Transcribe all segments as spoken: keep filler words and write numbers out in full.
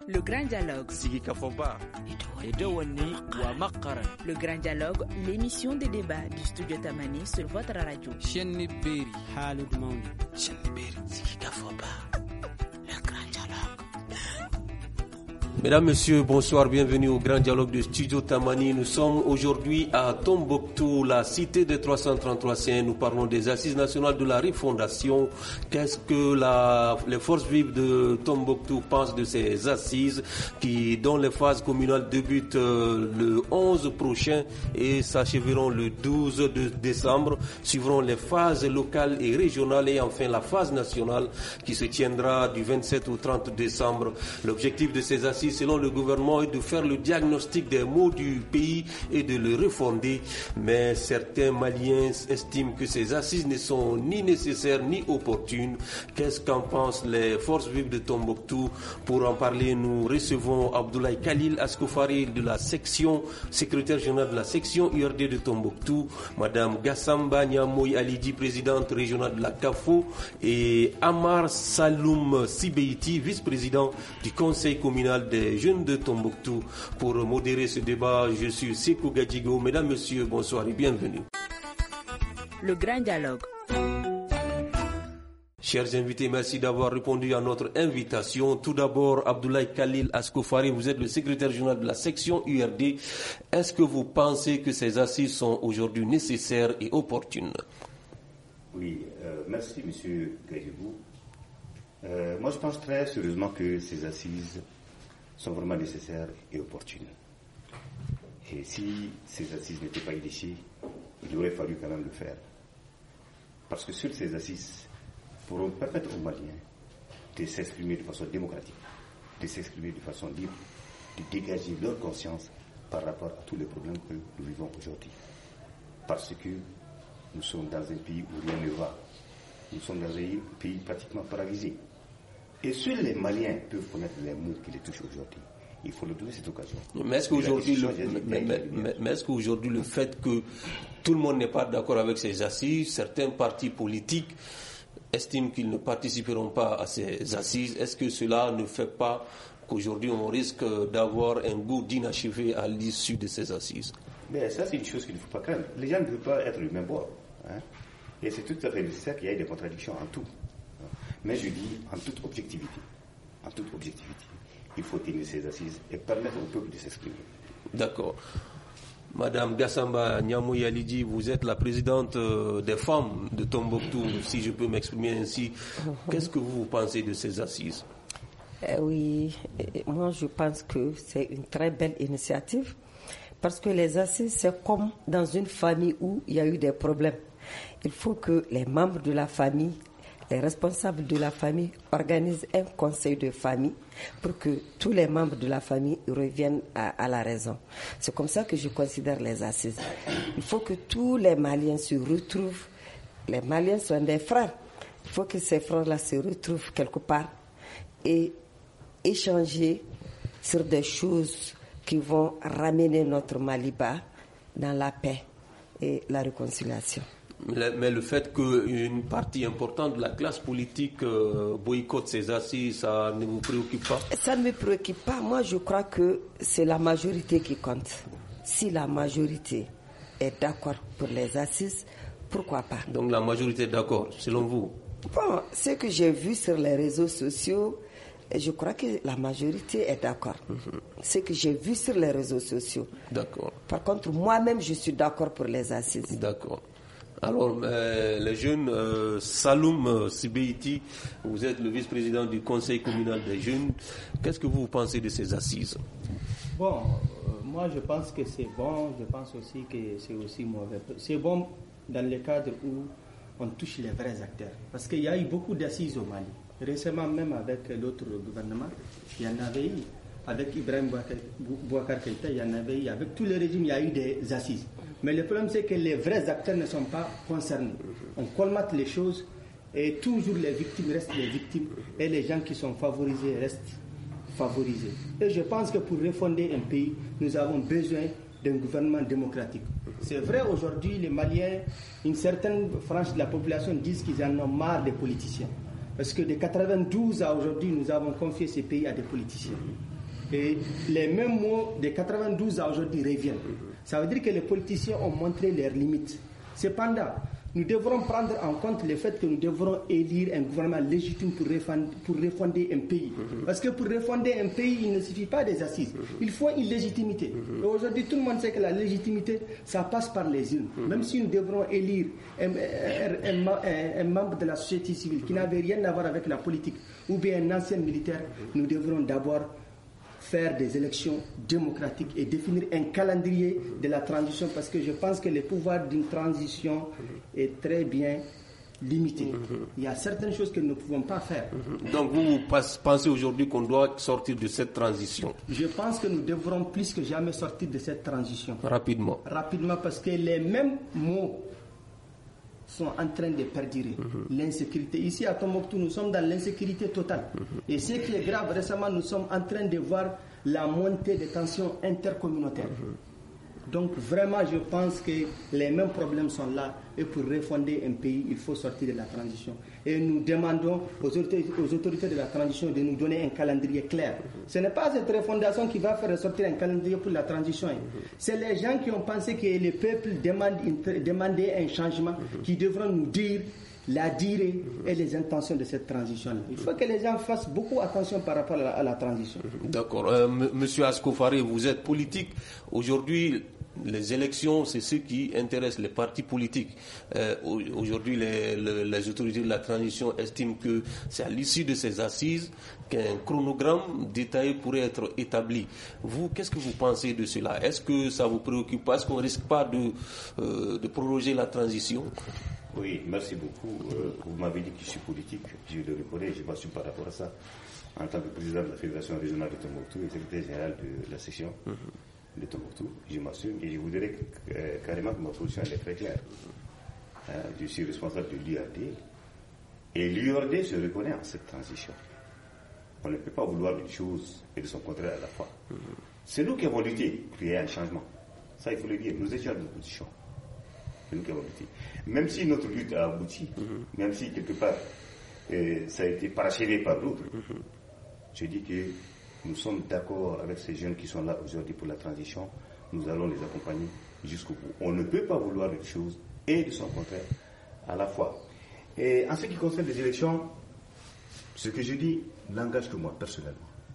Le grand dialogue. Sigi Kafoba. Le grand dialogue, l'émission de débat du studio Tamani sur votre radio. Shenni Beri. Halud Mauni. Shenni Beri. Sigi Kafoba. Le grand dialogue. Mesdames, Messieurs, bonsoir, bienvenue au Grand Dialogue de Studio Tamani. Nous sommes aujourd'hui à Tombouctou, la cité des trois cent trente-trois C. Nous parlons des Assises nationales de la refondation. Qu'est-ce que la, les forces vives de Tombouctou pensent de ces assises qui, dont les phases communales débutent euh, le onze prochain et s'achèveront le douze de décembre. Suivront les phases locales et régionales et enfin la phase nationale qui se tiendra du vingt-sept au trente décembre. L'objectif de ces assises, selon le gouvernement, est de faire le diagnostic des maux du pays et de le refonder. Mais certains Maliens estiment que ces assises ne sont ni nécessaires ni opportunes. Qu'est-ce qu'en pensent les forces vives de Tombouctou? Pour en parler, nous recevons Abdoulaye Khalil Askoufari de la section, secrétaire général de la section U R D de Tombouctou, Madame Gassamba Niamoy Alidji, présidente régionale de la C A F O, et Amar Saloum Sibeiti, vice-président du conseil communal des jeunes de Tombouctou. Pour modérer ce débat, je suis Sekou Gadjigo. Mesdames, Messieurs, bonsoir et bienvenue. Le grand dialogue. Chers invités, merci d'avoir répondu à notre invitation. Tout d'abord, Abdoulaye Khalil Askoufari, vous êtes le secrétaire général de la section U R D. Est-ce que vous pensez que ces assises sont aujourd'hui nécessaires et opportunes? Oui, euh, merci Monsieur Gadjigo. Euh, moi, je pense très sérieusement que ces assises sont vraiment nécessaires et opportunes. Et si ces assises n'étaient pas initiées, il aurait fallu quand même le faire. Parce que sur ces assises pourront permettre aux Maliens de s'exprimer de façon démocratique, de s'exprimer de façon libre, de dégager leur conscience par rapport à tous les problèmes que nous vivons aujourd'hui. Parce que nous sommes dans un pays où rien ne va. Nous sommes dans un pays pratiquement paralysé. Et seuls les Maliens peuvent connaître les maux qui les touchent aujourd'hui. Il faut leur donner cette occasion. Mais est-ce qu'aujourd'hui, le, mais, mais, mais, mais est-ce qu'aujourd'hui le fait que tout le monde n'est pas d'accord avec ces assises, certains partis politiques estiment qu'ils ne participeront pas à ces assises, est-ce que cela ne fait pas qu'aujourd'hui on risque d'avoir un goût d'inachevé à l'issue de ces assises? Mais ça, c'est une chose qu'il ne faut pas craindre. Les gens ne veulent pas être du même bord. Hein? Et c'est tout à fait nécessaire qu'il y ait des contradictions en tout. Mais je dis en toute objectivité, en toute objectivité, il faut tenir ces assises et permettre au peuple de s'exprimer. D'accord. Madame Gassamba Niamoy Alidji, vous êtes la présidente des femmes de Tombouctou, si je peux m'exprimer ainsi. Qu'est-ce que vous pensez de ces assises? euh, Oui, moi je pense que c'est une très belle initiative parce que les assises, c'est comme dans une famille où il y a eu des problèmes. Il faut que les membres de la famille, les responsables de la famille organisent un conseil de famille pour que tous les membres de la famille reviennent à, à la raison. C'est comme ça que je considère les assises. Il faut que tous les Maliens se retrouvent. Les Maliens sont des frères. Il faut que ces frères-là se retrouvent quelque part et échanger sur des choses qui vont ramener notre Maliba dans la paix et la réconciliation. Mais le fait qu'une partie importante de la classe politique euh, boycotte ces assises, ça ne vous préoccupe pas? Ça ne me préoccupe pas. Moi, je crois que c'est la majorité qui compte. Si la majorité est d'accord pour les assises, pourquoi pas? Donc la majorité est d'accord, selon vous? Bon, ce que j'ai vu sur les réseaux sociaux, je crois que la majorité est d'accord. Mm-hmm. Ce que j'ai vu sur les réseaux sociaux. D'accord. Par contre, moi-même, je suis d'accord pour les assises. D'accord. Alors, euh, les jeunes, euh, Saloum Sibeiti, vous êtes le vice-président du conseil communal des jeunes. Qu'est-ce que vous pensez de ces assises? Bon, euh, moi je pense que c'est bon, je pense aussi que c'est aussi mauvais. C'est bon dans le cadre où on touche les vrais acteurs. Parce qu'il y a eu beaucoup d'assises au Mali. Récemment, même avec l'autre gouvernement, il y en avait eu. Avec Ibrahim Boubacar Keïta, il y en avait eu. Avec tous les régimes, il y a eu des assises. Mais le problème, c'est que les vrais acteurs ne sont pas concernés. On colmate les choses et toujours les victimes restent les victimes et les gens qui sont favorisés restent favorisés. Et je pense que pour refonder un pays, nous avons besoin d'un gouvernement démocratique. C'est vrai, aujourd'hui, les Maliens, une certaine frange de la population disent qu'ils en ont marre des politiciens. Parce que de quatre-vingt-douze à aujourd'hui, nous avons confié ces pays à des politiciens. Et les mêmes mots de quatre-vingt-douze à aujourd'hui reviennent. Ça veut dire que les politiciens ont montré leurs limites. Cependant, nous devrons prendre en compte le fait que nous devrons élire un gouvernement légitime pour refonder, pour refonder un pays. Parce que pour refonder un pays, il ne suffit pas des assises. Il faut une légitimité. Et aujourd'hui, tout le monde sait que la légitimité, ça passe par les urnes. Même si nous devrons élire un, un, un, un, un membre de la société civile qui n'avait rien à voir avec la politique, ou bien un ancien militaire, nous devrons d'abord faire des élections démocratiques et définir un calendrier de la transition, parce que je pense que le pouvoir d'une transition est très bien limité. Il y a certaines choses que nous ne pouvons pas faire. Donc vous pensez aujourd'hui qu'on doit sortir de cette transition? Je pense que nous devrons plus que jamais sortir de cette transition. Rapidement. Rapidement, parce que les mêmes mots sont en train de perdurer. Mm-hmm. L'insécurité. Ici à Tombouctou, nous sommes dans l'insécurité totale. Mm-hmm. Et ce qui est grave, récemment, nous sommes en train de voir la montée des tensions intercommunautaires. Mm-hmm. Donc vraiment, je pense que les mêmes problèmes sont là. Et pour refonder un pays, il faut sortir de la transition. Et nous demandons aux autorités, aux autorités de la transition de nous donner un calendrier clair. Mm-hmm. Ce n'est pas cette refondation qui va faire ressortir un calendrier pour la transition. Mm-hmm. C'est les gens qui ont pensé que le peuple demande, demandait un changement, mm-hmm. qui devront nous dire la durée et les intentions de cette transition. Il faut que les gens fassent beaucoup attention par rapport à la, à la transition. D'accord. Euh, M. Monsieur Askofaré, vous êtes politique. Aujourd'hui, les élections, c'est ce qui intéresse les partis politiques. Euh, aujourd'hui, les, les, les autorités de la transition estiment que c'est à l'issue de ces assises qu'un chronogramme détaillé pourrait être établi. Vous, qu'est-ce que vous pensez de cela? Est-ce que ça vous préoccupe pas? Est-ce qu'on ne risque pas de, euh, de prolonger la transition? Oui, merci beaucoup. Euh, vous m'avez dit que je suis politique, je le reconnais, je m'assume par rapport à ça. En tant que président de la Fédération régionale de Tombouctou et secrétaire général de la section mm-hmm. de Tombouctou, je m'assume et je vous dirais que, euh, carrément que ma position est très claire. Euh, je suis responsable de l'U R D et l'U R D se reconnaît en cette transition. On ne peut pas vouloir une chose et de son contraire à la fois. Mm-hmm. C'est nous qui avons lutté pour qu'il y ait un changement. Ça, il faut le dire. Nous étions dans l'opposition. C'est nous qui avons lutté. Même si notre lutte a abouti, mm-hmm. même si quelque part euh, ça a été parachevé par d'autres, mm-hmm. je dis que nous sommes d'accord avec ces jeunes qui sont là aujourd'hui pour la transition. Nous allons les accompagner jusqu'au bout. On ne peut pas vouloir une chose et de son contraire à la fois. Et en ce qui concerne les élections, ce que je dis n'engage que moi personnellement.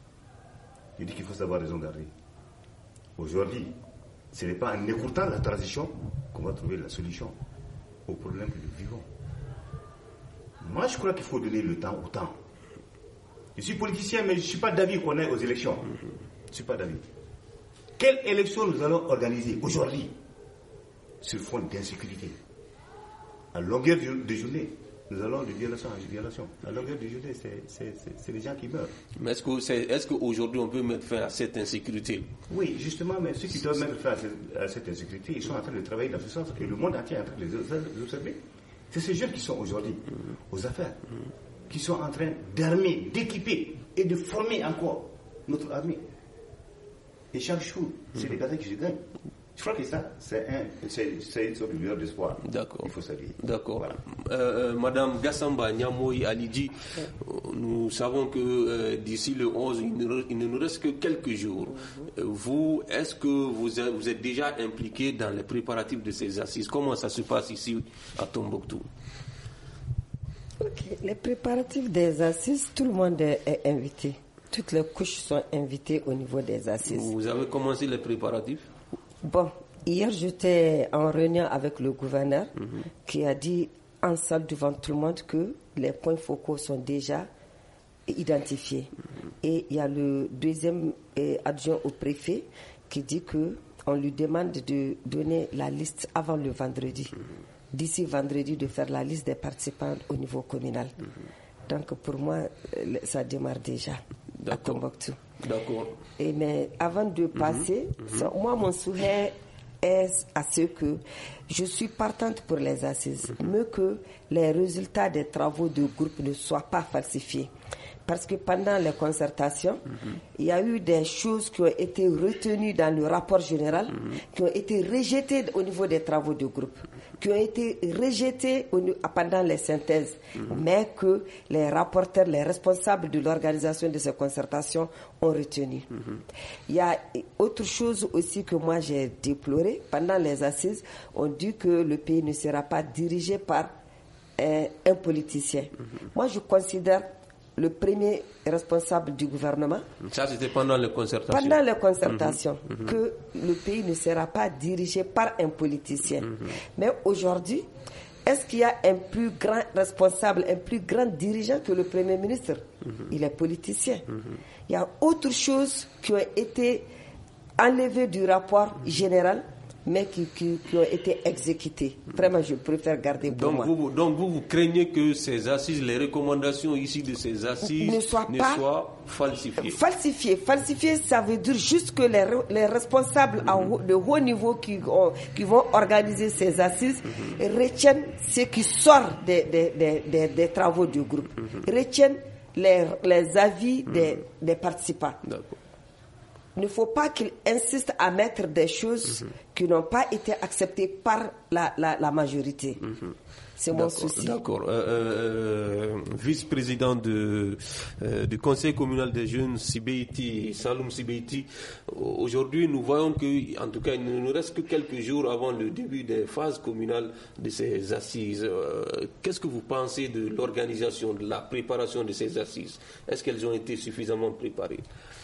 Je dis qu'il faut savoir raison garder. Aujourd'hui, ce n'est pas en écoutant la transition qu'on va trouver la solution aux problèmes que nous vivons. Moi, je crois qu'il faut donner le temps au temps. Je suis politicien, mais je ne suis pas d'avis qu'on aille aux élections. Je ne suis pas d'avis. Quelle élection nous allons organiser aujourd'hui sur fond d'insécurité? À longueur de journée, nous allons de violation en violation. À longueur de journée, c'est les gens qui meurent. Mais est-ce que c'est, est-ce qu'aujourd'hui on peut mettre fin à cette insécurité? Oui, justement, mais ceux qui doivent mettre fin à cette, à cette insécurité, ils sont en train de travailler dans ce sens et le monde entier est en train de les observer. C'est ces jeunes qui sont aujourd'hui aux affaires, qui sont en train d'armer, d'équiper et de former encore notre armée. Et chaque jour, c'est des batailles qui se gagnent. Je crois que ça, c'est un, une sorte de lueur d'espoir. D'accord. Il faut saluer. D'accord. Voilà. Euh, Madame Gassamba Niamoy Alidji, nous savons que euh, d'ici le onze, il ne, il ne nous reste que quelques jours. Euh, vous, est-ce que vous êtes, vous êtes déjà impliqué dans les préparatifs de ces assises? Comment ça se passe ici à Tombouctou? Okay. Les préparatifs des assises, tout le monde est invité. Toutes les couches sont invitées au niveau des assises. Vous avez commencé les préparatifs? Bon, hier j'étais en réunion avec le gouverneur mm-hmm. qui a dit en salle devant tout le monde que les points focaux sont déjà identifiés. Mm-hmm. Et il y a le deuxième eh, adjoint au préfet qui dit que on lui demande de donner la liste avant le vendredi. Mm-hmm. D'ici vendredi, de faire la liste des participants au niveau communal. Mm-hmm. Donc pour moi, ça démarre déjà à Tombouctou. D'accord. Et mais avant de passer, mm-hmm. ça, moi mon souhait est à ce que je suis partante pour les assises, mm-hmm. mais que les résultats des travaux de groupe ne soient pas falsifiés. parce que pendant les concertations, mm-hmm. il y a eu des choses qui ont été retenues dans le rapport général, mm-hmm. qui ont été rejetées au niveau des travaux de groupe, qui ont été rejetées au, pendant les synthèses, mm-hmm. mais que les rapporteurs, les responsables de l'organisation de ces concertations ont retenu. Mm-hmm. Il y a autre chose aussi que moi j'ai déploré. Pendant les assises, on dit que le pays ne sera pas dirigé par un, un politicien. Mm-hmm. Moi, je considère le premier responsable du gouvernement. Ça, c'était pendant les concertations. Pendant les concertations, mm-hmm. que le pays ne sera pas dirigé par un politicien. Mm-hmm. Mais aujourd'hui, est-ce qu'il y a un plus grand responsable, un plus grand dirigeant que le Premier ministre? Mm-hmm. Il est politicien. Mm-hmm. Il y a autre chose qui ont été enlevées du rapport général, mais qui, qui, qui ont été exécutés. Vraiment, je préfère garder pour donc moi. Vous, donc vous, vous craignez que ces assises, les recommandations ici de ces assises ne soient, ne pas soient falsifiées. Falsifiées. Falsifiées, ça veut dire juste que les, les responsables mm-hmm. à haut, de haut niveau qui, ont, qui vont organiser ces assises mm-hmm. retiennent ce qui sort des, des, des, des, des travaux du groupe, mm-hmm. retiennent les, les avis mm-hmm. des, des participants. D'accord. Il ne faut pas qu'ils insistent à mettre des choses mm-hmm. qui n'ont pas été acceptées par la, la, la majorité. Mm-hmm. C'est mon souci. D'accord. Euh, euh, vice-président de, euh, du Conseil communal des jeunes, Sibeiti, Saloum Sibeiti, aujourd'hui nous voyons que, en tout cas, il ne nous reste que quelques jours avant le début des phases communales de ces assises. Euh, qu'est-ce que vous pensez de l'organisation, de la préparation de ces assises? Est-ce qu'elles ont été suffisamment préparées?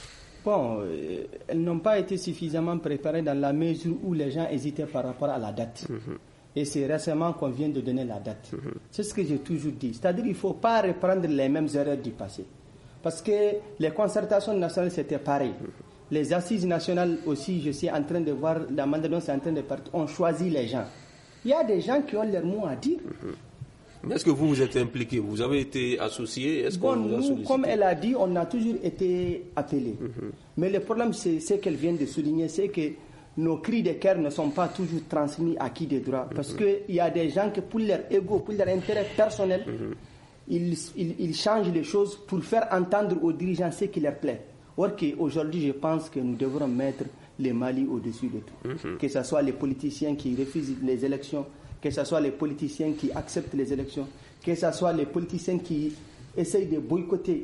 Bon, euh, elles n'ont pas été suffisamment préparées dans la mesure où les gens hésitaient par rapport à la date. Mm-hmm. Et c'est récemment qu'on vient de donner la date. Mm-hmm. C'est ce que j'ai toujours dit. C'est-à-dire qu'il ne faut pas reprendre les mêmes erreurs du passé. Parce que les concertations nationales, c'était pareil. Mm-hmm. Les assises nationales aussi, je suis en train de voir, la manière dont c'est en train de partir, on choisit les gens. Il y a des gens qui ont leur mot à dire. Mm-hmm. Mais est-ce que vous vous êtes impliqué? Vous avez été associé? Est-ce bon, qu'on vous a nous, comme elle a dit, on a toujours été appelés. Mm-hmm. Mais le problème, c'est ce qu'elle vient de souligner, c'est que nos cris de cœur ne sont pas toujours transmis à qui de droit. Mm-hmm. Parce qu'il y a des gens qui, pour leur ego, pour leur intérêt personnel, mm-hmm. ils, ils, ils changent les choses pour faire entendre aux dirigeants ce qui leur plaît. Or qu'aujourd'hui, je pense que nous devrons mettre les Mali au-dessus de tout. Mm-hmm. Que ce soit les politiciens qui refusent les élections, que ce soit les politiciens qui acceptent les élections, que ce soit les politiciens qui essayent de boycotter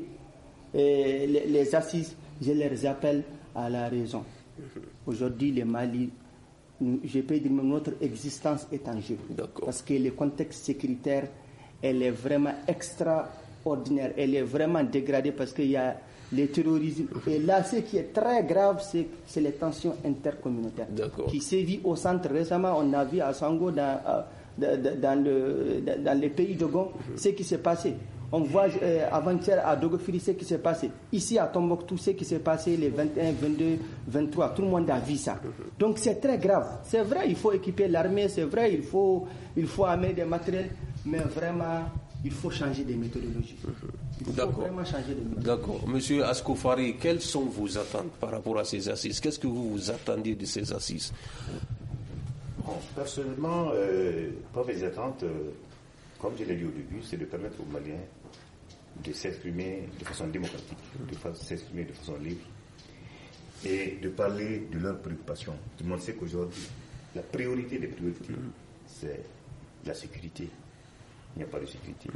euh, les, les assises, je les appelle à la raison. Aujourd'hui, le Mali, je peux dire que notre existence est en jeu. D'accord. Parce que le contexte sécuritaire, elle est vraiment extraordinaire, elle est vraiment dégradée parce qu'il y a le terrorisme. Et là, ce qui est très grave, c'est, c'est les tensions intercommunautaires. D'accord. Qui sévit au centre. Récemment, on a vu à Sango, dans, dans, dans, le, dans les pays de Gon, mm-hmm. ce qui s'est passé. On voit euh, avant-hier à Dogofiri ce qui s'est passé. Ici à Tombouctou, ce qui s'est passé les vingt et un, vingt-deux, vingt-trois. Tout le monde a vu ça. Mm-hmm. Donc c'est très grave. C'est vrai, il faut équiper l'armée. C'est vrai, il faut, il faut amener des matériels. Mais vraiment, il faut changer de méthodologie. Il faut D'accord. vraiment changer de méthodologie. D'accord. Monsieur Askoufari, quelles sont vos attentes par rapport à ces assises? Qu'est-ce que vous vous attendiez de ces assises? Bon, personnellement, euh, pour mes attentes, euh, comme je l'ai dit au début, c'est de permettre aux Maliens de s'exprimer de façon démocratique, de s'exprimer de façon libre et de parler de leurs préoccupations. Tout le monde sait qu'aujourd'hui, la priorité des priorités, c'est la sécurité. Il n'y a pas de sécurité.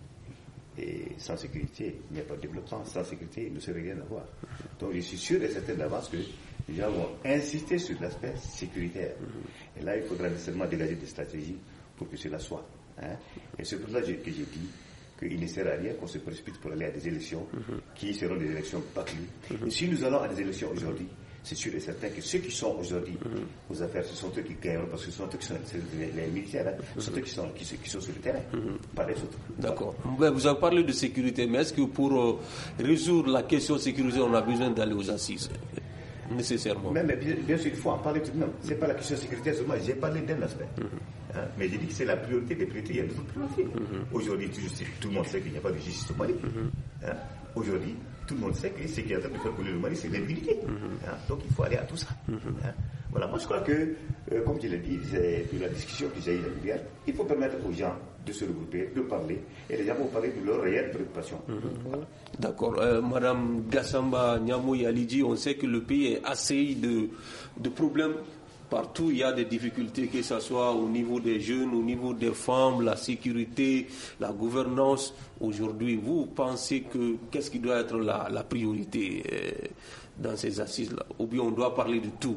Et sans sécurité, il n'y a pas de développement. Sans sécurité, il ne serait rien à voir. Donc je suis sûr et certain d'avance que les gens vont insister sur l'aspect sécuritaire. Et là, il faudra nécessairement dégager des stratégies pour que cela soit. Hein. Et c'est pour cela que j'ai dit qu'il ne sert à rien qu'on se précipite pour aller à des élections qui seront des élections bâclées. Et si nous allons à des élections aujourd'hui, c'est sûr et certain que ceux qui sont aujourd'hui mm-hmm. aux affaires, ce sont eux qui gagnent, parce que ce sont eux qui sont les, les militaires, hein, ce sont eux qui sont, qui, qui sont sur le terrain, mm-hmm. pas les autres. D'accord. Vous avez parlé de sécurité, mais est-ce que pour euh, résoudre la question de sécurité, on a besoin d'aller aux assises? Nécessairement. Mais, mais bien, bien sûr, il faut en parler tout de même. Ce n'est pas la question sécuritaire seulement, j'ai parlé d'un aspect. Mm-hmm. Hein, mais j'ai dit que c'est la priorité des priorités, il y a d'autres priorités. Mm-hmm. Aujourd'hui, tout, tout le monde sait qu'il n'y a pas de justice au Mali. Mm-hmm. Hein, aujourd'hui, tout le monde sait que ce qui est en train de faire couler le Mali, c'est l'impunité. Mm-hmm. Hein, donc il faut aller à tout ça. Mm-hmm. Hein, voilà, moi je crois que, euh, comme je l'ai dit, c'est de la discussion que j'ai eue hier, il faut permettre aux gens de se regrouper, de parler, et les gens vont parler de leurs réelles préoccupations. Mmh. D'accord. Euh, Madame Gassamba Niamou Alidji, on sait que le pays est assailli de, de problèmes. Partout, il y a des difficultés, que ce soit au niveau des jeunes, au niveau des femmes, la sécurité, la gouvernance. Aujourd'hui, vous pensez que qu'est-ce qui doit être la, la priorité euh, dans ces assises-là? Ou bien on doit parler de tout?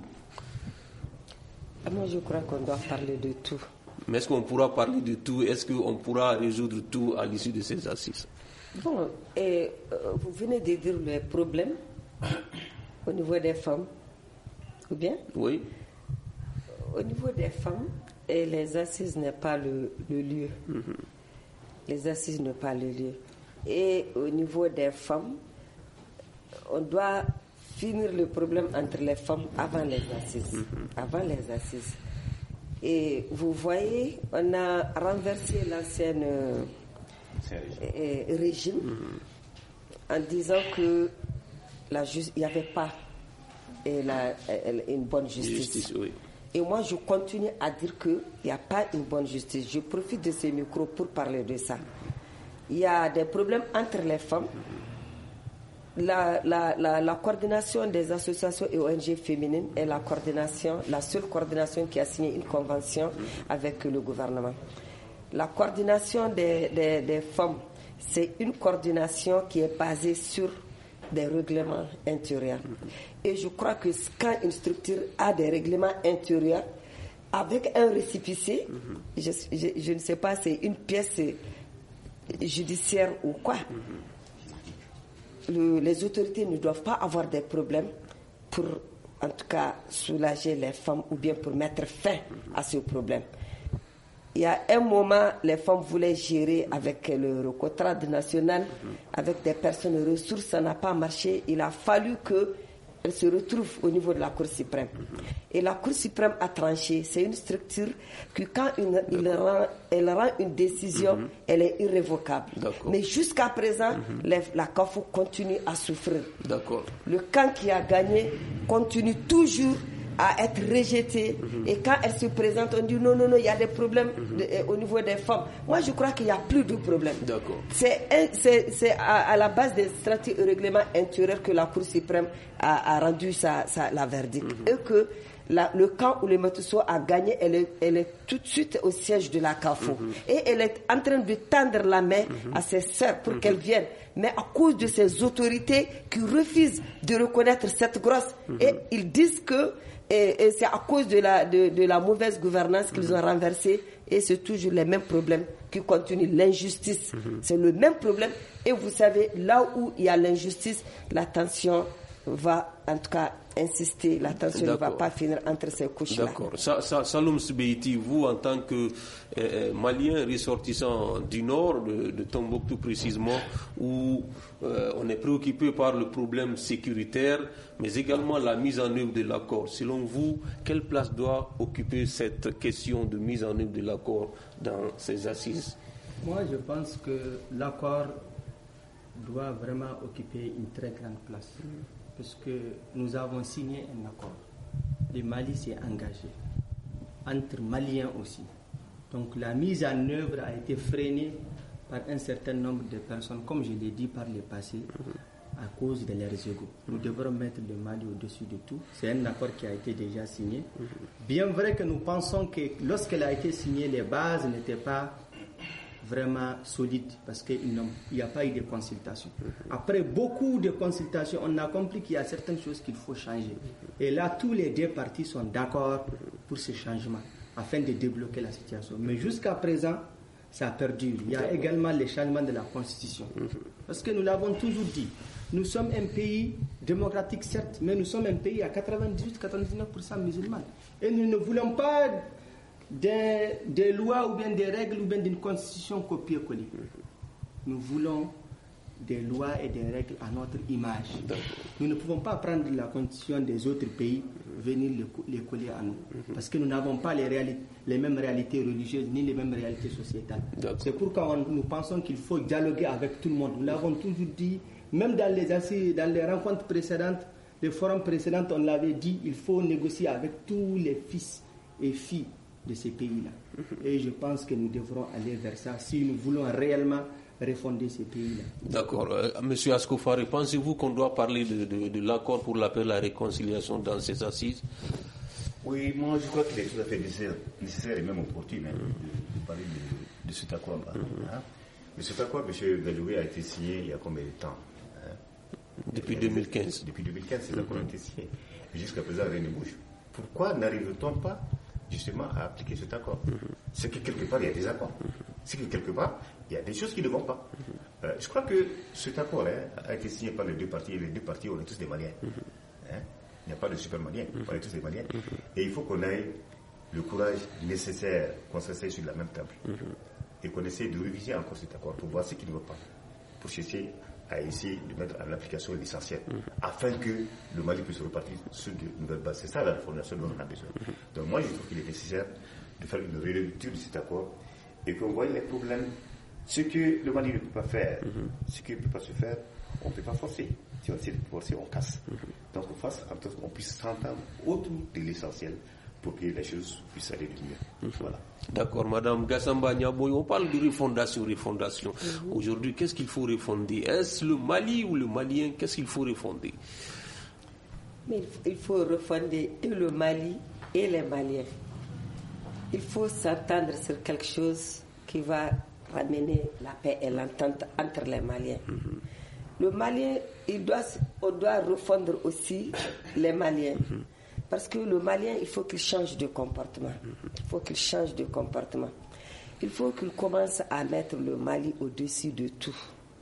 Moi, je crois qu'on doit parler de tout. Mais est-ce qu'on pourra parler de tout? Est-ce qu'on pourra résoudre tout à l'issue de ces assises? Bon, et, euh, vous venez de dire les problèmes au niveau des femmes, ou bien? Oui. Au niveau des femmes, et les assises n'est pas le, le lieu. Mm-hmm. Les assises n'est pas le lieu. Et au niveau des femmes, on doit finir le problème entre les femmes avant les assises. Mm-hmm. Avant les assises. Et vous voyez, on a renversé l'ancien euh, régime, régime mm-hmm. en disant que la ju- il n'y avait pas et la, une bonne justice. Justice, oui. Et moi, je continue à dire qu'il n'y a pas une bonne justice. Je profite de ces micros pour parler de ça. Il y a des problèmes entre les femmes. La, la, la, la coordination des associations et O N G féminines est la coordination, la seule coordination qui a signé une convention avec le gouvernement. La coordination des, des, des femmes, c'est une coordination qui est basée sur des règlements intérieurs. Et je crois que quand une structure a des règlements intérieurs, avec un récépissé, mm-hmm. je, je, je ne sais pas, c'est une pièce judiciaire ou quoi, mm-hmm. Le, les autorités ne doivent pas avoir des problèmes pour, en tout cas, soulager les femmes ou bien pour mettre fin mm-hmm. à ce problème. Il y a un moment, les femmes voulaient gérer avec le contrat national, mm-hmm. avec des personnes ressources, ça n'a pas marché. Il a fallu qu'elles se retrouvent au niveau de la Cour suprême. Mm-hmm. Et la Cour suprême a tranché. C'est une structure que quand une, il rend, elle rend une décision, mm-hmm. elle est irrévocable. D'accord. Mais jusqu'à présent, mm-hmm. les, la C A F O continue à souffrir. D'accord. Le camp qui a gagné continue toujours à être rejetée. Mm-hmm. Et quand elle se présente, on dit non, non, non, il y a des problèmes mm-hmm. de, au niveau des femmes. Moi, je crois qu'il n'y a plus de problèmes. D'accord. C'est, un, c'est, c'est à, à la base des statuts et règlements intérieurs que la Cour suprême a, a rendu sa, sa, la verdict. Mm-hmm. Et que la, le camp où le Metuso a gagné, elle est, elle est tout de suite au siège de la C A F O. Mm-hmm. Et elle est en train de tendre la main mm-hmm. à ses sœurs pour mm-hmm. qu'elles viennent. Mais à cause de ces autorités qui refusent de reconnaître cette grosse, mm-hmm. et ils disent que Et, et c'est à cause de la, de, de la mauvaise gouvernance qu'ils ont renversé. Et c'est toujours les mêmes problèmes qui continuent. L'injustice, mm-hmm. c'est le même problème. Et vous savez, là où il y a l'injustice, la tension va, en tout cas, insister. La tension D'accord. ne va pas finir entre ces couches-là. D'accord. Sa, sa, Saloum Sbeiti, vous, en tant que euh, Malien ressortissant du nord, de, de Tombouctou précisément, où euh, on est préoccupé par le problème sécuritaire, mais également la mise en œuvre de l'accord. Selon vous, quelle place doit occuper cette question de mise en œuvre de l'accord dans ces assises? Moi, je pense que l'accord doit vraiment occuper une très grande place. Parce que nous avons signé un accord. Le Mali s'est engagé, entre Maliens aussi. Donc la mise en œuvre a été freinée par un certain nombre de personnes, comme je l'ai dit par le passé, à cause de leurs égos. Nous devrons mettre le Mali au-dessus de tout. C'est un accord qui a été déjà signé. Bien vrai que nous pensons que lorsqu'elle a été signée, les bases n'étaient pas vraiment solide parce qu'il n'y a pas eu de consultation. Après beaucoup de consultations, on a compris qu'il y a certaines choses qu'il faut changer. Et là, tous les deux parties sont d'accord pour ce changement afin de débloquer la situation. Mais jusqu'à présent, ça perdure. Il y a également le changement de la constitution. Parce que nous l'avons toujours dit, nous sommes un pays démocratique certes, mais nous sommes un pays à quatre-vingt-dix-huit à quatre-vingt-dix-neuf pour cent musulmans. Et nous ne voulons pas Des, des lois ou bien des règles ou bien d'une constitution copier-coller. Nous voulons des lois et des règles à notre image. Nous ne pouvons pas prendre la constitution des autres pays, venir les, les coller à nous. Parce que nous n'avons pas les, réalités, les mêmes réalités religieuses ni les mêmes réalités sociétales. C'est pourquoi on, nous pensons qu'il faut dialoguer avec tout le monde. Nous l'avons toujours dit, même dans les assises, dans les rencontres précédentes, les forums précédents, on l'avait dit, il faut négocier avec tous les fils et filles de ces pays-là. Et je pense que nous devrons aller vers ça si nous voulons réellement refonder ces pays-là. D'accord. Euh, Monsieur Askoufari, pensez-vous qu'on doit parler de, de, de l'accord pour la paix et la réconciliation dans ces assises? Oui, moi je crois qu'il est tout à fait nécessaire, nécessaire et même opportune hein, de, de parler de, de cet accord-là. Mm-hmm. Hein. Mais cet accord, M. Gadjoui, a été signé il y a combien de temps hein? Depuis deux mille quinze. Depuis deux mille quinze, ces accords ont été signés. Et jusqu'à présent, rien ne bouge. Pourquoi n'arrive-t-on pas justement à appliquer cet accord? Mm-hmm. C'est que quelque part, il y a des accords. Mm-hmm. C'est que quelque part, il y a des choses qui ne vont pas. Mm-hmm. Euh, je crois que cet accord hein, a été signé par les deux parties, et les deux parties, on est tous des Maliens. Mm-hmm. Hein? Il n'y a pas de super Maliens, mm-hmm. on est tous des Maliens. Mm-hmm. Et il faut qu'on ait le courage nécessaire, qu'on s'asseye sur la même table. Mm-hmm. Et qu'on essaie de réviser encore cet accord pour voir ce qui ne va pas. Pour chercher à essayer de mettre en application l'essentiel, mm-hmm. afin que le Mali puisse repartir sur de nouvelles bases. C'est ça la fondation dont on a besoin. Mm-hmm. Donc moi, je trouve qu'il est nécessaire de faire une rélecture de cet accord et qu'on voit les problèmes. Ce que le Mali ne peut pas faire, mm-hmm. ce qui ne peut pas se faire, on ne peut pas forcer. Si on essaie de forcer, on casse. Mm-hmm. Donc on fasse en sorte qu'on puisse s'entendre autour de l'essentiel pour que les choses puissent aller de mieux. Mm-hmm. Voilà. D'accord, Madame Gassamba Niaboy, on parle de refondation, refondation. Mm-hmm. Aujourd'hui, qu'est-ce qu'il faut refonder? Est-ce le Mali ou le Malien? Qu'est-ce qu'il faut refonder? Mais il faut refonder et le Mali et les Maliens. Il faut s'entendre sur quelque chose qui va ramener la paix et l'entente entre les Maliens. Mm-hmm. Le Malien, il doit, on doit refondre aussi les Maliens. Mm-hmm. Parce que le Malien, il faut qu'il change de comportement. Il faut qu'il change de comportement. Il faut qu'il commence à mettre le Mali au-dessus de tout.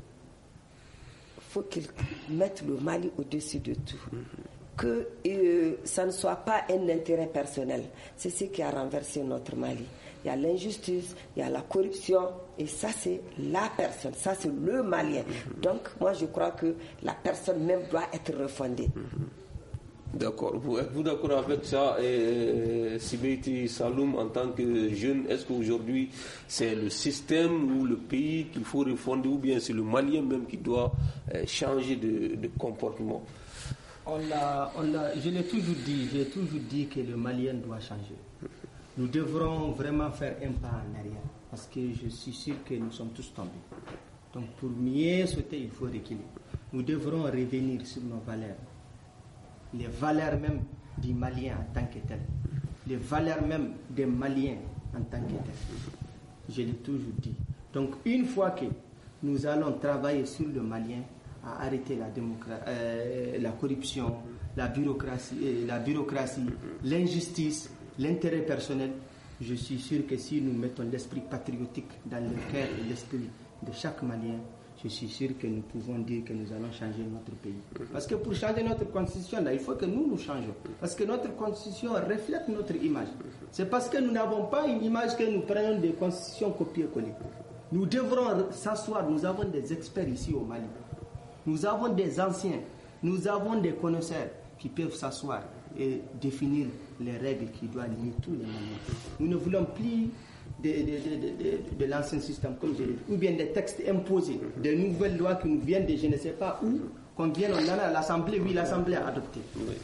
Il faut qu'il mette le Mali au-dessus de tout. Que euh, ça ne soit pas un intérêt personnel. C'est ce qui a renversé notre Mali. Il y a l'injustice, il y a la corruption, et ça c'est la personne, ça c'est le Malien. Donc moi je crois que la personne même doit être refondée. D'accord. Vous, êtes-vous d'accord avec ça, et Sibeiti Saloum, en tant que jeune, est-ce qu'aujourd'hui c'est le système ou le pays qu'il faut refonder, ou bien c'est le Malien même qui doit euh, changer de, de comportement? On l'a, on l'a, je l'ai toujours dit, j'ai toujours dit que le Malien doit changer. Nous devrons vraiment faire un pas en arrière, parce que je suis sûr que nous sommes tous tombés. Donc pour mieux sauter, il faut reculer. Nous devrons revenir sur nos valeurs. Les valeurs même du Malien en tant que tel. Les valeurs même des Maliens en tant que tel. Je l'ai toujours dit. Donc une fois que nous allons travailler sur le Malien, à arrêter la, démocra- euh, la corruption, la bureaucratie, euh, la bureaucratie, l'injustice, l'intérêt personnel, je suis sûr que si nous mettons l'esprit patriotique dans le cœur et l'esprit de chaque Malien, je suis sûr que nous pouvons dire que nous allons changer notre pays. Parce que pour changer notre constitution, là, il faut que nous nous changeons. Parce que notre constitution reflète notre image. C'est parce que nous n'avons pas une image que nous prenons des constitutions copier-coller. Nous devrons s'asseoir, nous avons des experts ici au Mali. Nous avons des anciens, nous avons des connaisseurs qui peuvent s'asseoir et définir les règles qui doivent lier tous les Maliens. Nous ne voulons plus de, de, de, de, de l'ancien système, comme je l'ai dit, ou bien des textes imposés, des nouvelles lois qui nous viennent de je ne sais pas où, qu'on vienne, on en a à l'Assemblée, oui, l'Assemblée a adopté.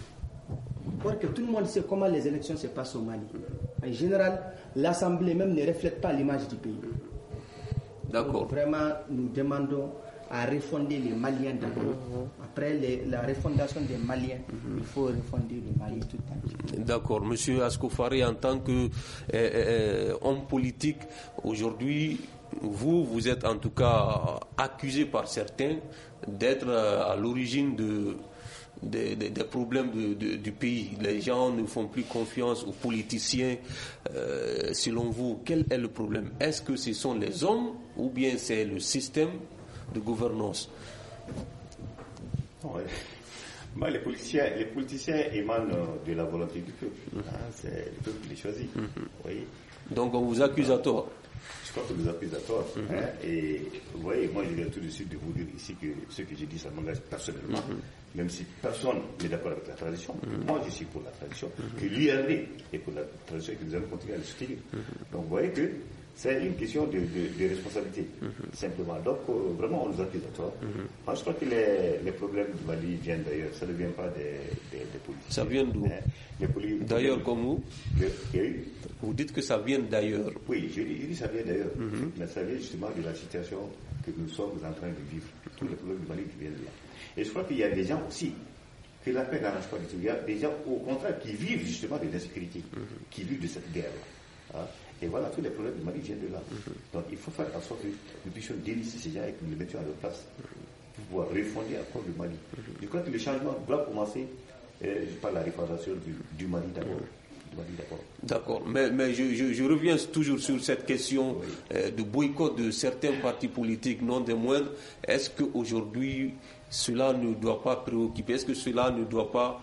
Or que tout le monde sait comment les élections se passent au Mali. En général, l'Assemblée même ne reflète pas l'image du pays. D'accord. Donc, vraiment, nous demandons à refonder les Maliens d'abord. Mm-hmm. Après les, la refondation des Maliens, mm-hmm. il faut refonder le Mali tout entier. D'accord. Monsieur Askoufari, en tant que euh, euh, homme politique, aujourd'hui, vous, vous êtes en tout cas accusé par certains d'être à l'origine de, de, de, des problèmes de, de, du pays. Les gens ne font plus confiance aux politiciens. Euh, selon vous, quel est le problème? Est-ce que ce sont les hommes ou bien c'est le système de gouvernance? Ouais. Moi, les politiciens, les politiciens émanent de la volonté du peuple. Mm-hmm. Hein, c'est le peuple qui les choisit. Mm-hmm. Oui. Donc on vous accuse à tort. Je crois qu'on nous accuse à tort. Mm-hmm. Hein, et vous voyez, moi je viens tout de suite de vous dire ici que ce que j'ai dit, ça m'engage personnellement. Mm-hmm. Même si personne n'est d'accord avec la tradition, mm-hmm. moi je suis pour la tradition, mm-hmm. que l'I R D est pour la tradition et que nous allons continuer à le soutenir. Mm-hmm. Donc vous voyez que C'est une question de, de, de responsabilité, mm-hmm. simplement. Donc, euh, vraiment, on nous accuse à tort. Mm-hmm. Moi, je crois que les, les problèmes du Mali viennent d'ailleurs. Ça ne vient pas des, des, des politiciens. Ça vient d'où hein? poli- D'ailleurs, comme vous le, Vous dites que ça vient d'ailleurs. Oui, je dis, je dis ça vient d'ailleurs. Mm-hmm. Mais ça vient justement de la situation que nous sommes en train de vivre. Tous les problèmes du Mali qui viennent de là. Et je crois qu'il y a des gens aussi que la paix n'arrange pas du tout. Il y a des gens, au contraire, qui vivent justement de l'insécurité, mm-hmm. qui vivent de cette guerre-là. Hein? Et voilà, tous les problèmes du Mali viennent de là. Mm-hmm. Donc il faut faire en sorte que nous puissions délisser ces gens et que nous les mettions à leur place pour pouvoir refonder encore le Mali. Mm-hmm. Je crois que le changement doit commencer euh, par la refondation du, du Mali d'abord. Mm-hmm. Du Mali d'abord. D'accord, mais, mais je, je, je reviens toujours sur cette question oui. euh, de boycott de certains partis politiques, non des moindres. Est-ce qu'aujourd'hui, cela ne doit pas préoccuper? Est-ce que cela ne doit pas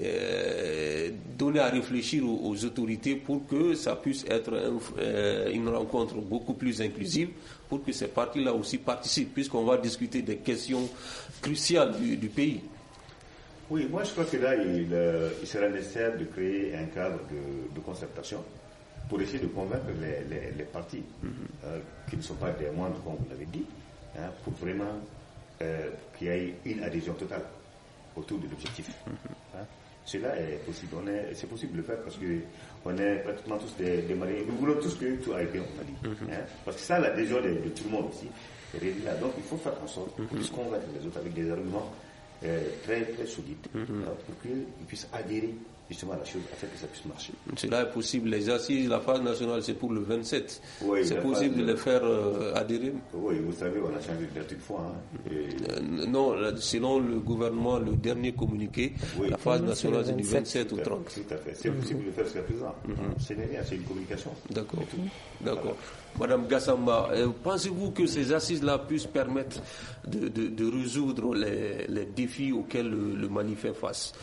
euh, donner à réfléchir aux, aux autorités pour que ça puisse être un, euh, une rencontre beaucoup plus inclusive, pour que ces partis-là aussi participent, puisqu'on va discuter des questions cruciales du, du pays? Oui, moi je crois que là, il, euh, il sera nécessaire de créer un cadre de, de concertation pour essayer de convaincre les, les, les partis, mm-hmm. euh, qui ne sont pas des moindres, comme vous l'avez dit, hein, pour vraiment Euh, qu'il y ait une adhésion totale autour de l'objectif. Mm-hmm. Hein? Cela est possible. On est, c'est possible de le faire parce que on est pratiquement tous des, des Maliens. Nous voulons tous que tout aille bien au Mali. Mm-hmm. Hein? Parce que ça, l'adhésion de, de tout le monde aussi est là. Donc il faut faire en sorte mm-hmm. qu'on puisse convaincre les autres avec des arguments euh, très très solides mm-hmm. hein, pour qu'ils puissent adhérer justement à la chose afin que ça puisse marcher. Cela est possible. Les assises, la phase nationale, c'est pour le vingt-sept. Oui, c'est possible de les faire euh, adhérer. Oui, vous savez, on a changé de date une fois. Hein, et... euh, non, selon le gouvernement, le dernier communiqué, oui. la phase nationale, c'est du vingt-sept au trente. Tout à fait. C'est mm-hmm. possible de le faire jusqu'à présent. Mm-hmm. C'est rien, c'est une communication. D'accord. D'accord. Voilà. Madame Gassamba, euh, pensez-vous que ces assises-là puissent permettre de, de, de résoudre les, les défis auxquels le, le Mali fait face?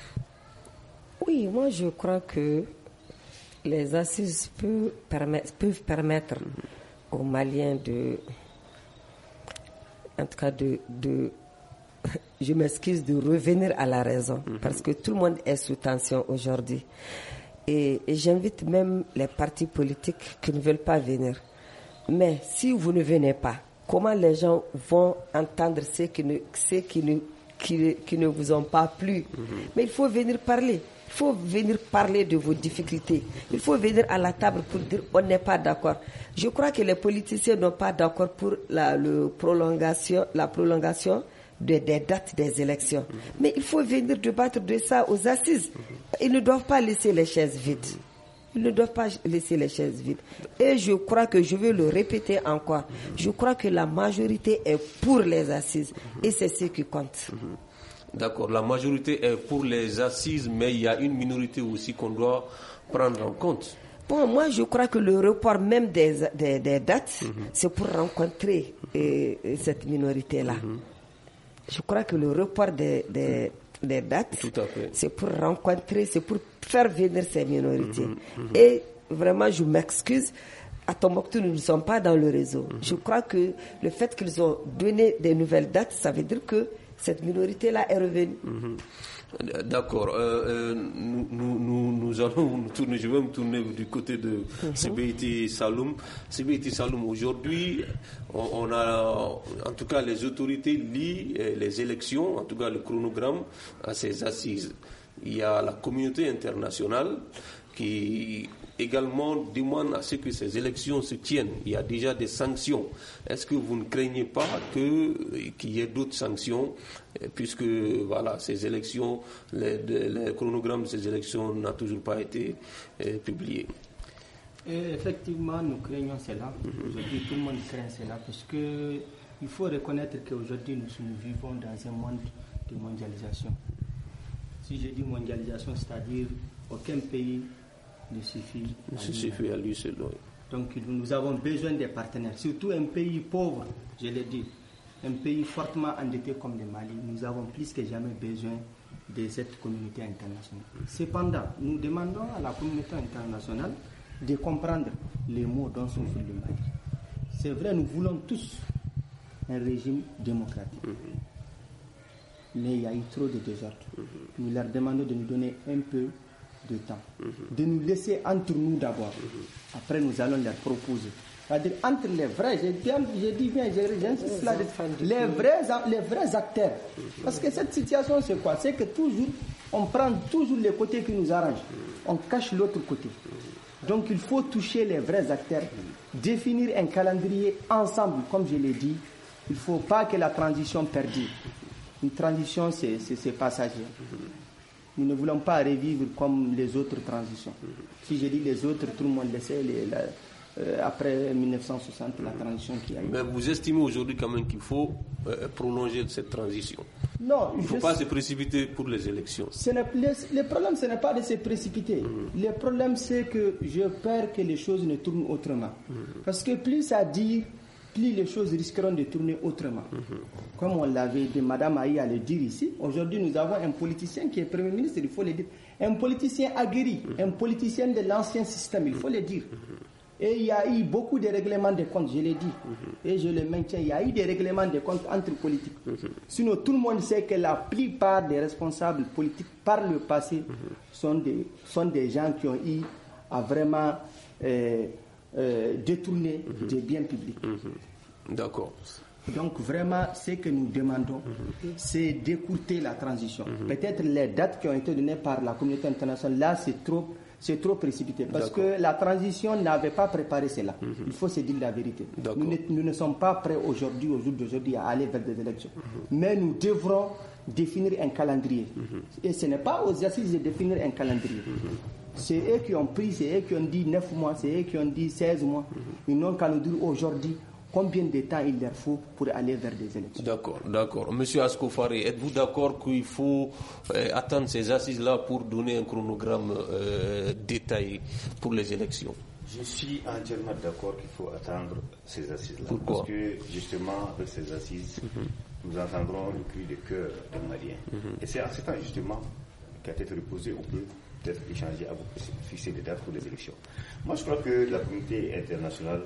Oui, moi je crois que les assises peuvent permettre, peuvent permettre mm-hmm. aux Maliens de, en tout cas de, de je m'excuse, de revenir à la raison, mm-hmm. parce que tout le monde est sous tension aujourd'hui. Et, et j'invite même les partis politiques qui ne veulent pas venir. Mais si vous ne venez pas, comment les gens vont entendre ceux qui ne, ceux qui ne, qui, qui ne vous ont pas plu? Mm-hmm. Mais il faut venir parler. Il faut venir parler de vos difficultés. Il faut venir à la table pour dire on n'est pas d'accord. Je crois que les politiciens n'ont pas d'accord pour la, le prolongation, la prolongation de, des dates des élections. Mm-hmm. Mais il faut venir débattre de ça aux assises. Mm-hmm. Ils ne doivent pas laisser les chaises vides. Ils ne doivent pas laisser les chaises vides. Et je crois que, je vais le répéter encore, je crois que la majorité est pour les assises. Mm-hmm. Et c'est ce qui compte. Mm-hmm. D'accord, la majorité est pour les assises, mais il y a une minorité aussi qu'on doit prendre en compte. Bon, moi, je crois que le report même des, des, des dates, mm-hmm. c'est pour rencontrer euh, cette minorité-là. Mm-hmm. Je crois que le report des, des, des dates, tout à fait. C'est pour rencontrer, c'est pour faire venir ces minorités. Mm-hmm. Et vraiment, je m'excuse, à Tombouctou, nous ne sommes pas dans le réseau. Mm-hmm. Je crois que le fait qu'ils ont donné des nouvelles dates, ça veut dire que cette minorité-là est revenue. Mmh. D'accord. Euh, euh, nous, nous, nous allons nous tourner, je vais me tourner du côté de mmh. Sibéiti Saloum. Sibéiti Saloum, aujourd'hui, on, on a, en tout cas, les autorités lient les élections, en tout cas le chronogramme, à ces assises. Il y a la communauté internationale qui également demande à ce que ces élections se tiennent. Il y a déjà des sanctions. Est-ce que vous ne craignez pas que, qu'il y ait d'autres sanctions, puisque voilà, ces élections, les, les chronogrammes de ces élections n'ont toujours pas été euh, publiés? Et effectivement, nous craignons cela. Mm-hmm. Aujourd'hui, tout le monde craint cela, parce que il faut reconnaître qu'aujourd'hui, nous, nous vivons dans un monde de mondialisation. Si je dis mondialisation, c'est-à-dire aucun pays ne suffit à, se suffit à lui seul. Oui. Donc nous avons besoin des partenaires, surtout un pays pauvre, je l'ai dit, un pays fortement endetté comme le Mali. Nous avons plus que jamais besoin de cette communauté internationale. Cependant, nous demandons à la communauté internationale de comprendre les mots dont souffre le Mali. C'est vrai, nous voulons tous un régime démocratique. Mm-hmm. Mais il y a eu trop de désordre. Mm-hmm. Nous leur demandons de nous donner un peu de temps, mm-hmm. de nous laisser entre nous d'abord. Mm-hmm. Après, nous allons leur proposer C'est-à-dire entre les vrais, j'ai, bien, j'ai dit bien, j'ai, j'insiste là, les vrais, les vrais acteurs. Parce que cette situation, c'est quoi? C'est que toujours, on prend toujours les côtés qui nous arrangent. On cache l'autre côté. Donc il faut toucher les vrais acteurs, définir un calendrier ensemble, comme je l'ai dit. Il ne faut pas que la transition perdure. Une transition, c'est, c'est, c'est passager. Nous ne voulons pas revivre comme les autres transitions. Si je dis les autres, tout le monde le sait, les, la, euh, après mille neuf cent soixante, la transition qui a eu. Mais vous estimez aujourd'hui quand même qu'il faut euh, prolonger cette transition? Non. Il ne faut pas se précipiter pour les élections. Ce n'est, le, le problème, ce n'est pas de se précipiter. Mmh. Le problème, c'est que je peur que les choses ne tournent autrement. Mmh. Parce que plus ça dit, plus les choses risqueront de tourner autrement. Mm-hmm. Comme on l'avait dit, Madame Aïe a le dire ici, aujourd'hui nous avons un politicien qui est Premier ministre, il faut le dire. Un politicien aguerri, mm-hmm. un politicien de l'ancien système, il faut le dire. Mm-hmm. Et il y a eu beaucoup de règlements de comptes, je l'ai dit. Mm-hmm. Et je le maintiens, il y a eu des règlements de comptes entre politiques. Mm-hmm. Sinon, tout le monde sait que la plupart des responsables politiques par le passé mm-hmm. sont, des, sont des gens qui ont eu à vraiment... Euh, Euh, détourner mm-hmm. des biens publics. Mm-hmm. D'accord. Donc vraiment, ce que nous demandons, mm-hmm. c'est d'écourter la transition. Mm-hmm. Peut-être les dates qui ont été données par la communauté internationale, là, c'est trop, c'est trop précipité. Parce D'accord. que la transition n'avait pas préparé cela. Mm-hmm. Il faut se dire la vérité. Nous ne, nous ne sommes pas prêts aujourd'hui, au jour d'aujourd'hui, à aller vers des élections. Mm-hmm. Mais nous devrons définir un calendrier. Mm-hmm. Et ce n'est pas aux assises de définir un calendrier. Mm-hmm. C'est eux qui ont pris, c'est eux qui ont dit neuf mois, c'est eux qui ont dit seize mois. Mm-hmm. Ils n'ont qu'à nous dire aujourd'hui combien de temps il leur faut pour aller vers des élections. D'accord, d'accord. Monsieur Asko Faré, êtes-vous d'accord qu'il faut euh, attendre ces assises-là pour donner un chronogramme euh, détaillé pour les élections? Je suis entièrement d'accord qu'il faut attendre ces assises-là. Pourquoi? Parce que justement, avec ces assises, mm-hmm. nous entendrons le cri de cœur des Maliens. Mm-hmm. Et c'est en ce temps justement qu'à tête reposée, on peut peut-être échanger à vous fixer des dates pour les élections. Moi, je crois que la communauté internationale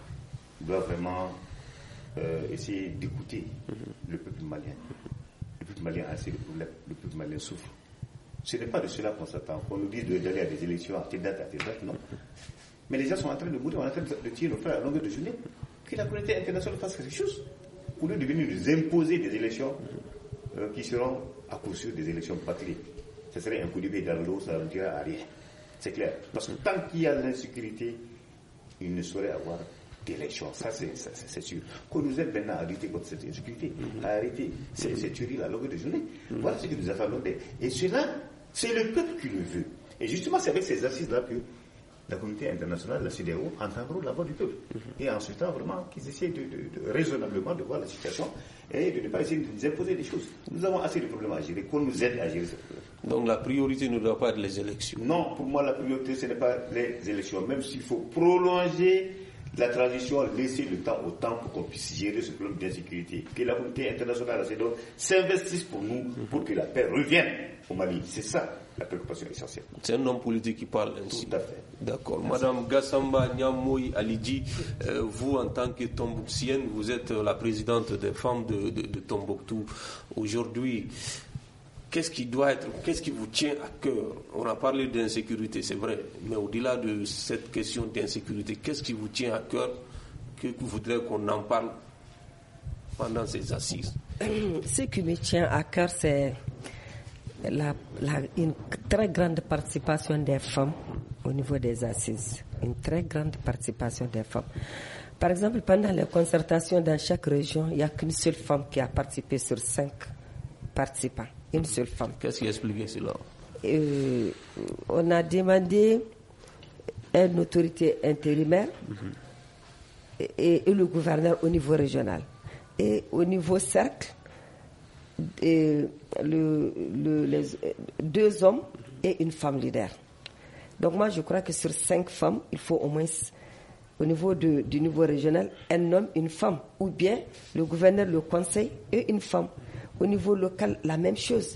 doit vraiment euh, essayer d'écouter mm-hmm. le peuple malien. Le peuple malien a assez de problèmes, le peuple malien souffre. Ce n'est pas de cela qu'on s'attend, qu'on nous dise d'aller à des élections à telle date, à telle date, non. Mais les gens sont en train de mourir, on est en train de tirer nos frères à longueur de journée. Que la communauté internationale fasse quelque chose, au lieu de venir nous imposer des élections euh, qui seront à coup sûr des élections bâclées. Ce serait un coup de pied dans l'eau, ça ne dira à rien. C'est clair. Parce que tant qu'il y a l'insécurité, il ne saurait avoir d'élection. Ça, c'est, ça, c'est sûr. Qu'on nous aide maintenant à lutter contre cette insécurité, à arrêter ces, ces tueries à longueur de journée. Voilà ce que nous attendons. Et cela, c'est le peuple qui le veut. Et justement, c'est avec ces assises-là que la communauté internationale, la C E D E A O, entendront la voix du peuple. Et ensuite, vraiment, qu'ils essaient de, de, de raisonnablement de voir la situation et de ne pas essayer de nous imposer des choses. Nous avons assez de problèmes à gérer, qu'on nous aide à gérer ces problèmes. Donc la priorité ne doit pas être les élections? Non, pour moi, la priorité, ce n'est pas les élections. Même s'il faut prolonger la transition, laisser le temps au temps pour qu'on puisse gérer ce problème d'insécurité. Que la communauté internationale, la C E D E A O, s'investisse pour nous, pour que la paix revienne au Mali. C'est ça la préoccupation essentielle. C'est un homme politique qui parle ainsi. Tout à fait. D'accord. Madame Gassamba Niamoui Alidji, euh, vous en tant que Tombouctienne, vous êtes la présidente des femmes de, de, de Tombouctou. Aujourd'hui, qu'est-ce qui doit être, qu'est-ce qui vous tient à cœur? On a parlé d'insécurité, c'est vrai, mais au-delà de cette question d'insécurité, qu'est-ce qui vous tient à cœur que vous voudrez qu'on en parle pendant ces assises? Ce qui me tient à cœur, c'est La, la, une très grande participation des femmes au niveau des assises. Une très grande participation des femmes. Par exemple, pendant les concertations dans chaque région, il n'y a qu'une seule femme qui a participé sur cinq participants. Une seule femme. Qu'est-ce qui explique cela? euh, On a demandé une autorité intérimaire mm-hmm. et, et le gouverneur au niveau régional. Et au niveau cercle, Et le, le, les, deux hommes et une femme leader. Donc moi je crois que sur cinq femmes, il faut au moins au niveau de, du niveau régional un homme, une femme, ou bien le gouverneur, le conseil et une femme. Au niveau local, la même chose.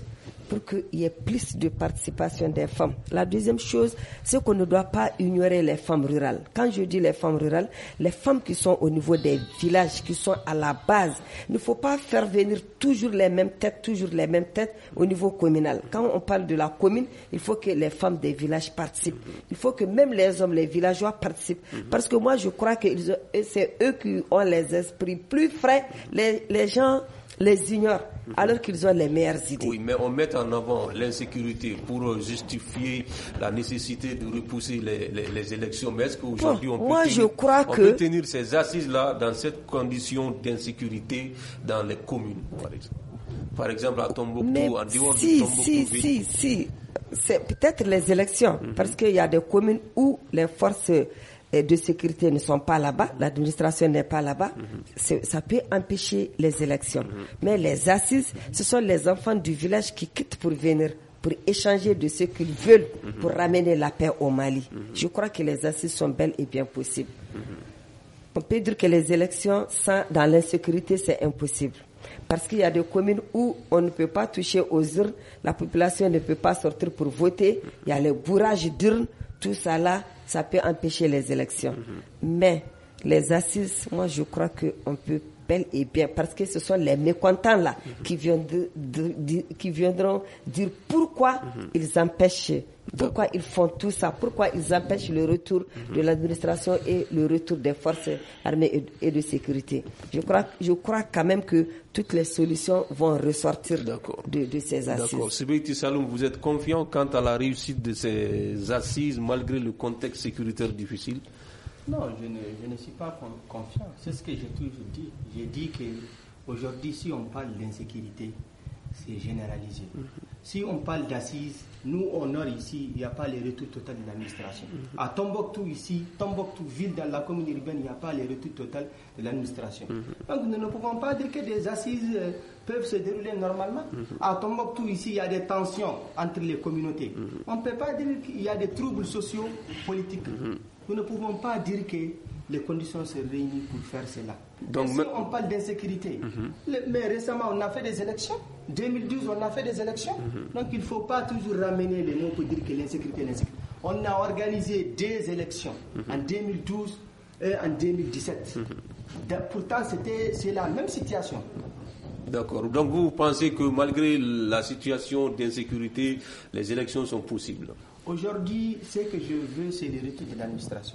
pour qu'il y ait plus de participation des femmes. La deuxième chose, c'est qu'on ne doit pas ignorer les femmes rurales. Quand je dis les femmes rurales, les femmes qui sont au niveau des villages, qui sont à la base, il ne faut pas faire venir toujours les mêmes têtes, toujours les mêmes têtes au niveau communal. Quand on parle de la commune, il faut que les femmes des villages participent. Il faut que même les hommes, les villageois participent. Parce que moi, je crois que c'est eux qui ont les esprits plus frais. Les, les gens les ignorent alors qu'ils ont les meilleures idées. Oui, mais on met en avant l'insécurité pour justifier la nécessité de repousser les, les, les élections. Mais est-ce qu'aujourd'hui bon, on, moi, peut, je tenir, crois on que... peut tenir ces assises-là dans cette condition d'insécurité dans les communes, par exemple? Par exemple, à Tombouctou, mais en dehors si, de Tombouctou. Si, si, si, c'est peut-être les élections, mm-hmm. parce qu'il y a des communes où les forces de sécurité ne sont pas là-bas, l'administration n'est pas là-bas, mm-hmm. ça peut empêcher les élections. Mm-hmm. Mais les assises, ce sont les enfants du village qui quittent pour venir, pour échanger de ce qu'ils veulent, mm-hmm. pour ramener la paix au Mali. Mm-hmm. Je crois que les assises sont belles et bien possibles. Mm-hmm. On peut dire que les élections sans, dans l'insécurité, c'est impossible. Parce qu'il y a des communes où on ne peut pas toucher aux urnes, la population ne peut pas sortir pour voter, il y a les bourrages d'urnes, tout ça là, ça peut empêcher les élections. Mm-hmm. Mais les assises, moi je crois qu'on peut bel et bien, parce que ce sont les mécontents là mm-hmm. qui, viendront, de, de, qui viendront dire pourquoi mm-hmm. ils empêchent, pourquoi ils font tout ça, pourquoi ils empêchent le retour mm-hmm. de l'administration et le retour des forces armées et, et de sécurité. Je crois, je crois quand même que toutes les solutions vont ressortir de, de ces assises. D'accord. Sebeiti Saloum, vous êtes confiant quant à la réussite de ces assises malgré le contexte sécuritaire difficile? Non, je ne, je ne suis pas confiant. C'est ce que j'ai toujours dit. J'ai dit qu'aujourd'hui, si on parle d'insécurité, c'est généralisé. Mm-hmm. Si on parle d'assises, nous, au nord ici, il n'y a pas les retours total de l'administration. Mm-hmm. À Tombouctou ici, Tombouctou ville, dans la commune urbaine, il n'y a pas les retours total de l'administration. Mm-hmm. Donc nous ne pouvons pas dire que des assises euh, peuvent se dérouler normalement. Mm-hmm. À Tombouctou ici, il y a des tensions entre les communautés. Mm-hmm. On ne peut pas dire qu'il y a des troubles sociaux, politiques. Mm-hmm. Nous ne pouvons pas dire que les conditions se réunissent pour faire cela. Donc, si on parle d'insécurité, mm-hmm. le, mais récemment on a fait des élections. deux mille douze, on a fait des élections. Mm-hmm. Donc il ne faut pas toujours ramener les mots pour dire que l'insécurité est l'insécurité. On a organisé des élections mm-hmm. en deux mille douze et en deux mille dix-sept. Mm-hmm. Pourtant, c'était, c'est la même situation. D'accord. Donc vous pensez que malgré la situation d'insécurité, les élections sont possibles? Aujourd'hui, ce que je veux, c'est le retour de l'administration.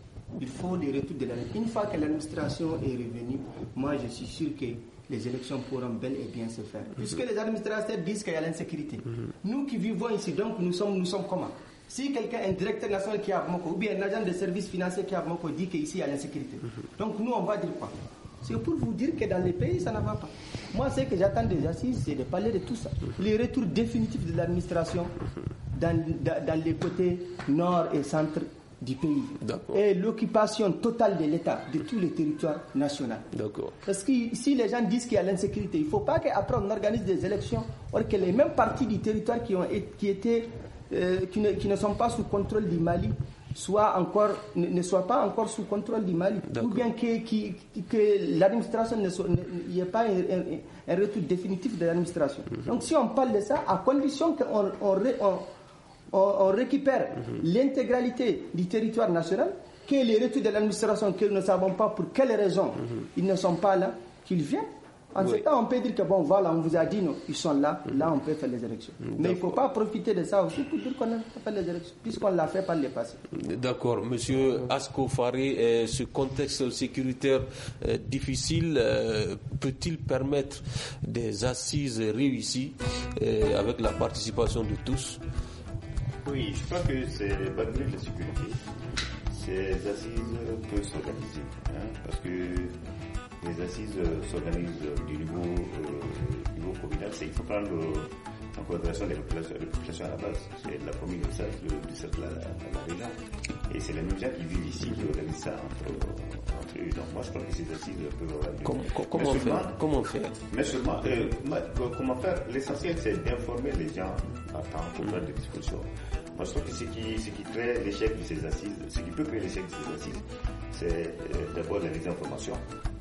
Il faut le retour de l'administration. Une fois que l'administration est revenue, moi je suis sûr que les élections pourront bel et bien se faire. Puisque les administrateurs disent qu'il y a l'insécurité. Nous qui vivons ici, donc nous sommes, nous sommes comment? Si quelqu'un, un directeur national qui est à Bamako, ou bien un agent de services financiers qui est à Bamako dit qu'ici il y a l'insécurité. Donc nous, on va dire quoi? C'est pour vous dire que dans les pays, ça ne va pas. Moi, ce que j'attends des assises, c'est de parler de tout ça. Les retours définitifs de l'administration dans, dans, dans les côtés nord et centre du pays. D'accord. Et l'occupation totale de l'État, de tous les territoires nationaux. D'accord. Parce que si les gens disent qu'il y a l'insécurité, il ne faut pas qu'après on organise des élections, or que les mêmes parties du territoire qui, ont, qui, étaient, euh, qui, ne, qui ne sont pas sous contrôle du Mali, soit encore, ne, ne soient pas encore sous contrôle du Mali. D'accord. Ou bien que, que, que l'administration ne soit, il n'y ait pas un, un, un retour définitif de l'administration. Mm-hmm. Donc si on parle de ça, à condition qu'on on, on, on, on récupère mm-hmm. l'intégralité du territoire national, que les retours de l'administration, que nous ne savons pas pour quelles raisons mm-hmm. ils ne sont pas là, qu'ils viennent. En oui. ce temps, on peut dire que bon, voilà, on vous a dit, non, ils sont là, mm-hmm. là, on peut faire les élections. Mm-hmm. Mais il ne faut pas profiter de ça aussi pour dire qu'on a fait les élections, puisqu'on l'a fait par le passé. D'accord. Monsieur Asko Faré, euh, ce contexte sécuritaire euh, difficile euh, peut-il permettre des assises réussies euh, avec la participation de tous? Oui, je crois que c'est malgré la sécurité, ces assises peuvent s'organiser, hein, parce que les assises s'organisent du niveau, euh, niveau communal. C'est, il faut prendre euh, en considération les populations, les populations à la base. C'est la commune, le cercle, le cercle à la, à la région. Et c'est les mêmes gens qui vivent ici qui organisent ça entre, entre eux. Donc moi je crois que ces assises peuvent organiser. Comment, comment, faire, comment faire Mais seulement, euh, comment faire? L'essentiel c'est d'informer les gens à temps pour prendre des dispositions. Moi je trouve que ce qui, ce qui crée l'échec de ces assises, ce qui peut créer l'échec de ces assises, c'est euh, d'abord la désinformation.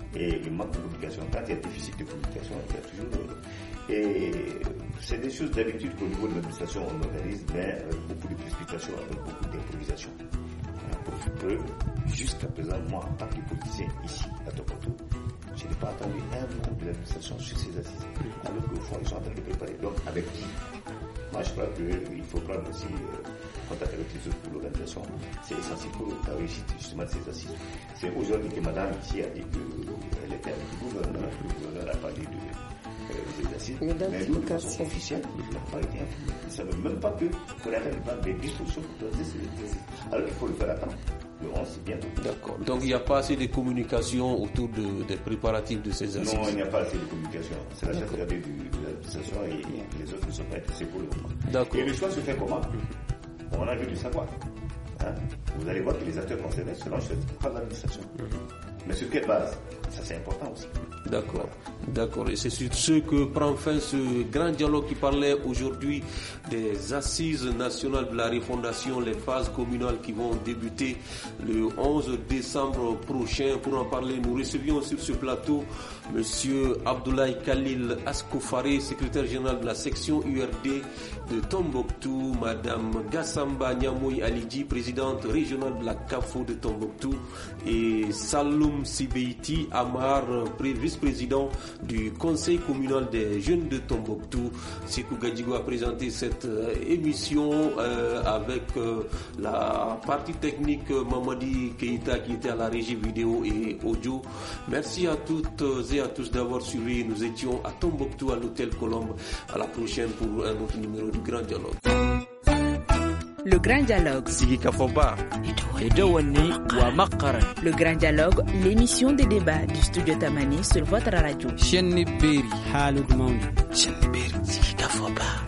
et il manque de communication. Quand il y a déficit de communication, il y a toujours... Et c'est des choses d'habitude qu'au niveau de l'administration on organise, mais avec beaucoup de précipitation, avec beaucoup d'improvisation. Pour que, jusqu'à présent, moi, en tant que politicien ici, à Tombouctou, je n'ai pas entendu un mot de l'administration sur ces assises. Alors qu'au fond, ils sont en train de préparer. Donc, avec qui? Moi, je crois qu'il faut prendre aussi euh, contact avec les autres pour l'organisation. C'est essentiel pour la réussite justement de ces assises. C'est aujourd'hui que madame ici a dit qu'elle était avec le gouverneur, le gouverneur a parlé de euh, des assises, mais nous, de façon officielle, ils n'ont pas été informés. Ils ne savaient même pas que qu'on avait des dispositions pour donner ces assises. Alors qu'il faut le faire attendre. Le onze, c'est bientôt. D'accord. Donc il n'y a pas assez de communication autour de, des préparatifs de ces assises. Non, il n'y a pas assez de communication. C'est la chef de l'administration et les autres ne sont pas intéressés pour le moment. D'accord. Et le choix se fait comment? On a envie de savoir. Hein? Vous allez voir que les acteurs concernés seront choisis par l'administration. Mm-hmm. Mais sur quelle base? Ça, c'est important aussi. D'accord, d'accord. Et c'est sur ce que prend fin ce grand dialogue qui parlait aujourd'hui des assises nationales de la refondation, les phases communales qui vont débuter le onze décembre prochain. Pour en parler, nous recevions sur ce plateau Monsieur Abdoulaye Khalil Askoufaré, secrétaire général de la section U R D de Tombouctou, Madame Gassamba Niamoui Alidji, présidente régionale de la C A F O de Tombouctou, et Saloum Sibeiti Amar, vice-président du conseil communal des jeunes de Tombouctou. Sekou Gadjigo a présenté cette euh, émission euh, avec euh, la partie technique euh, Mamadi Keita qui était à la régie vidéo et audio. Merci à toutes et à tous d'avoir suivi. Nous étions à Tombouctou à l'hôtel Colombe. À la prochaine pour un autre numéro du Grand Dialogue. Le Grand Dialogue. Le Grand Dialogue, l'émission des débats du studio Tamani sur votre radio. Shenni Beri, Halud Mauni. Shenni Beri, Sigi Kafoba.